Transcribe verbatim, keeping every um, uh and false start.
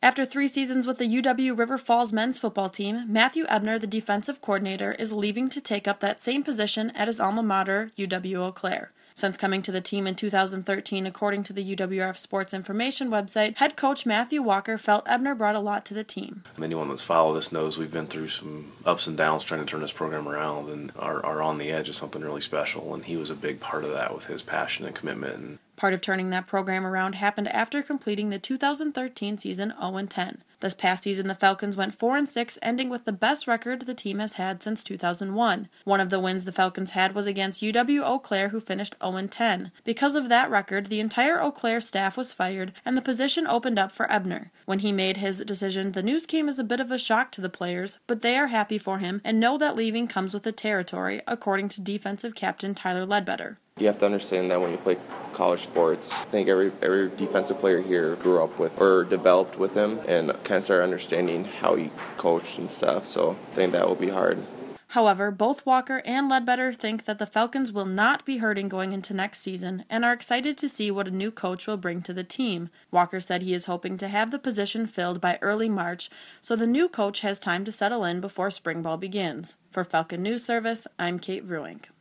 After three seasons with the U W River Falls men's football team, Matthew Ebner, the defensive coordinator, is leaving to take up that same position at his alma mater, U W Eau Claire. Since coming to the team in two thousand thirteen, according to the U W R F Sports Information website, head coach Matthew Walker felt Ebner brought a lot to the team. Anyone that's followed us knows we've been through some ups and downs trying to turn this program around and are, are on the edge of something really special, and he was a big part of that with his passion and commitment. And part of turning that program around happened after completing the two thousand thirteen season oh and ten. This past season, the Falcons went four and six, ending with the best record the team has had since two thousand one. One of the wins the Falcons had was against U W Eau Claire, who finished oh and ten. Because of that record, the entire Eau Claire staff was fired, and the position opened up for Ebner. When he made his decision, the news came as a bit of a shock to the players, but they are happy for him and know that leaving comes with the territory, according to defensive captain Tyler Ledbetter. You have to understand that when you play college sports, I think every every defensive player here grew up with or developed with him and kind of started understanding how he coached and stuff, so I think that will be hard. However, both Walker and Ledbetter think that the Falcons will not be hurting going into next season and are excited to see what a new coach will bring to the team. Walker said he is hoping to have the position filled by early March, so the new coach has time to settle in before spring ball begins. For Falcon News Service, I'm Kate Vruink.